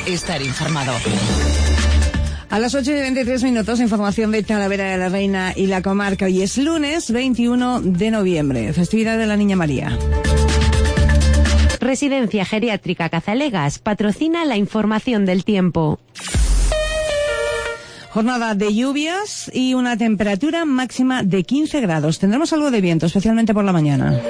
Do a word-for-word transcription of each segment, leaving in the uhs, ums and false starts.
estar informado. A las ocho y veintitrés minutos, información de Talavera de la Reina y la comarca. Hoy es lunes veintiuno de noviembre, festividad de la Niña María. Residencia Geriátrica Cazalegas patrocina la información del tiempo. Jornada de lluvias y una temperatura máxima de quince grados. Tendremos algo de viento, especialmente por la mañana.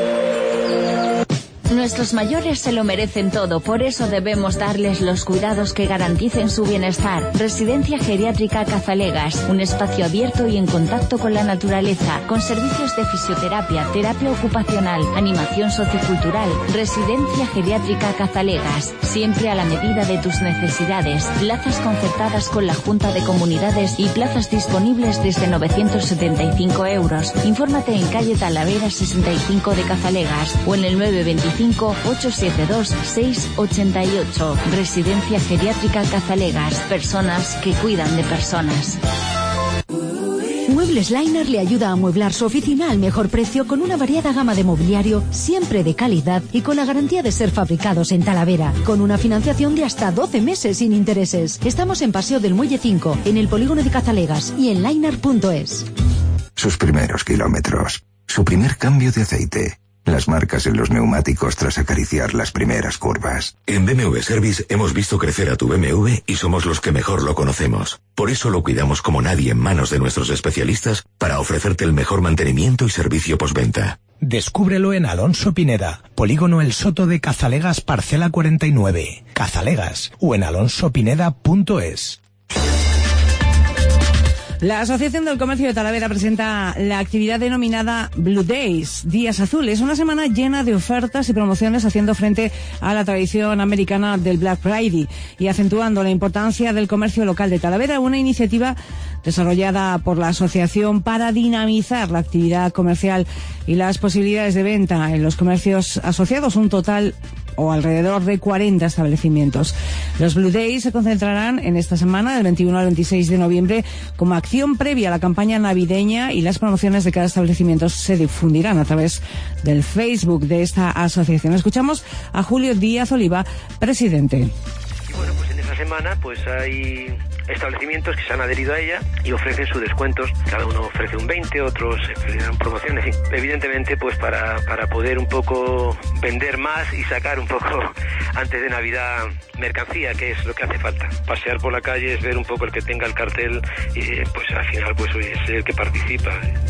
Nuestros mayores se lo merecen todo, por eso debemos darles los cuidados que garanticen su bienestar. Residencia Geriátrica Cazalegas, un espacio abierto y en contacto con la naturaleza, con servicios de fisioterapia, terapia ocupacional, animación sociocultural. Residencia Geriátrica Cazalegas, siempre a la medida de tus necesidades. Plazas concertadas con la Junta de Comunidades y plazas disponibles desde novecientos setenta y cinco euros. Infórmate en calle Talavera sesenta y cinco de Cazalegas o en el nueve veinticinco ocho siete dos seis ocho ocho. Residencia Geriátrica Cazalegas. Personas que cuidan de personas. Muebles Liner le ayuda a amueblar su oficina al mejor precio con una variada gama de mobiliario, siempre de calidad y con la garantía de ser fabricados en Talavera, con una financiación de hasta doce meses sin intereses. Estamos en Paseo del Muelle cinco, en el Polígono de Cazalegas y en liner punto es. Sus primeros kilómetros, su primer cambio de aceite, las marcas en los neumáticos tras acariciar las primeras curvas. En B M W Service hemos visto crecer a tu B M W y somos los que mejor lo conocemos. Por eso lo cuidamos como nadie en manos de nuestros especialistas para ofrecerte el mejor mantenimiento y servicio postventa. Descúbrelo en Alonso Pineda, Polígono El Soto de Cazalegas, parcela cuarenta y nueve, Cazalegas, o en alonso pineda punto es. La Asociación del Comercio de Talavera presenta la actividad denominada Blue Days, Días Azules, una semana llena de ofertas y promociones haciendo frente a la tradición americana del Black Friday y acentuando la importancia del comercio local de Talavera, una iniciativa desarrollada por la asociación para dinamizar la actividad comercial y las posibilidades de venta en los comercios asociados, un total o alrededor de cuarenta establecimientos. Los Blue Days se concentrarán en esta semana, del veintiuno al veintiséis de noviembre, como acción previa a la campaña navideña, y las promociones de cada establecimiento se difundirán a través del Facebook de esta asociación. Escuchamos a Julio Díaz Oliva, presidente. Y bueno, pues en esta semana pues hay establecimientos que se han adherido a ella y ofrecen sus descuentos. Cada uno ofrece un veinte, otros ofrecen promociones. Evidentemente, pues para, para poder un poco vender más y sacar un poco antes de Navidad mercancía, que es lo que hace falta. Pasear por la calle es ver un poco el que tenga el cartel y pues al final pues es el que participa.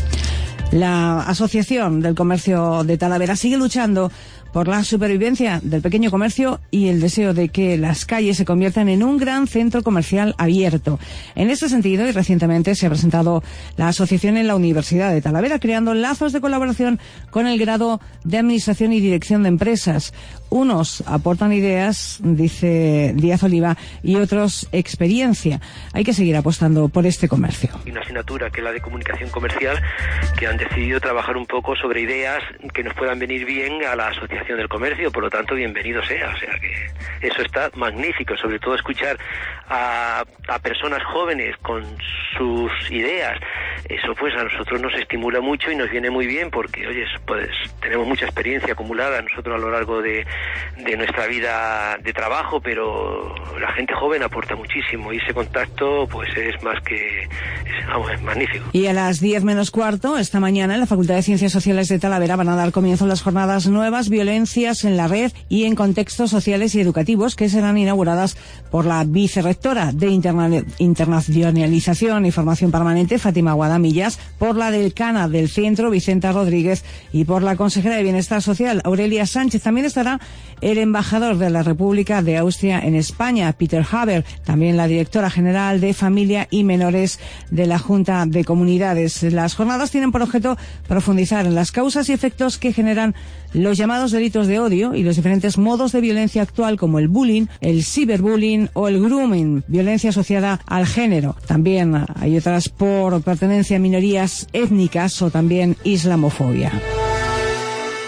La Asociación del Comercio de Talavera sigue luchando por la supervivencia del pequeño comercio y el deseo de que las calles se conviertan en un gran centro comercial abierto. En este sentido, y recientemente se ha presentado la asociación en la Universidad de Talavera, creando lazos de colaboración con el grado de Administración y Dirección de Empresas. Unos aportan ideas, dice Díaz Oliva, y otros experiencia. Hay que seguir apostando por este comercio. Hay una asignatura que es la de Comunicación Comercial, que han decidido trabajar un poco sobre ideas que nos puedan venir bien a la asociación del comercio, por lo tanto bienvenido sea, o sea que eso está magnífico, sobre todo escuchar a, a personas jóvenes con sus ideas, eso pues a nosotros nos estimula mucho y nos viene muy bien porque oye, pues tenemos mucha experiencia acumulada nosotros a lo largo de, de nuestra vida de trabajo, pero la gente joven aporta muchísimo y ese contacto pues es más que es, vamos, es magnífico. Y a las diez menos cuarto, esta mañana en la Facultad de Ciencias Sociales de Talavera van a dar comienzo las jornadas nuevas violencias en la red y en contextos sociales y educativos, que serán inauguradas por la vicerrectora de Interna- Internacionalización y Formación Permanente, Fátima Guadamillas, por la decana del centro, Vicenta Rodríguez, y por la consejera de Bienestar Social, Aurelia Sánchez. También estará el embajador de la República de Austria en España, Peter Haber, también la directora general de Familia y Menores de la Junta de Comunidades. Las jornadas tienen por objeto profundizar en las causas y efectos que generan los llamados delitos de odio y los diferentes modos de violencia actual, como el bullying, el ciberbullying o el grooming, violencia asociada al género. También hay otras por pertenencia a minorías étnicas o también islamofobia.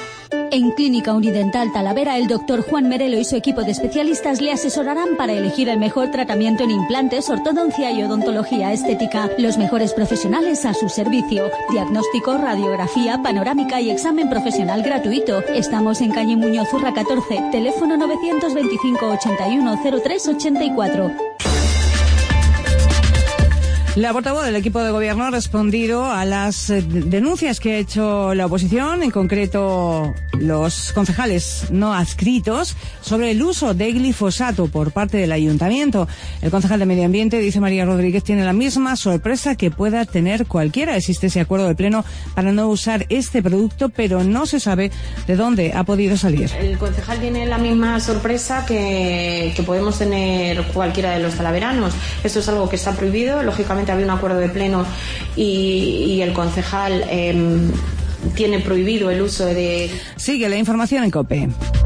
En Clínica Unidental Talavera, el doctor Juan Merelo y su equipo de especialistas le asesorarán para elegir el mejor tratamiento en implantes, ortodoncia y odontología estética. Los mejores profesionales a su servicio. Diagnóstico, radiografía, panorámica y examen profesional gratuito. Estamos en calle Muñoz Urra catorce, teléfono novecientos veinticinco ochenta y uno cero tres ochenta y cuatro. La portavoz del equipo de gobierno ha respondido a las denuncias que ha hecho la oposición, en concreto los concejales no adscritos, sobre el uso de glifosato por parte del ayuntamiento. El concejal de Medio Ambiente, dice María Rodríguez, tiene la misma sorpresa que pueda tener cualquiera. Existe ese acuerdo de pleno para no usar este producto, pero no se sabe de dónde ha podido salir. El concejal tiene la misma sorpresa que, que podemos tener cualquiera de los talaveranos. Esto es algo que está prohibido, lógicamente había un acuerdo de pleno y, y el concejal eh, tiene prohibido el uso de... Sigue la información en COPE.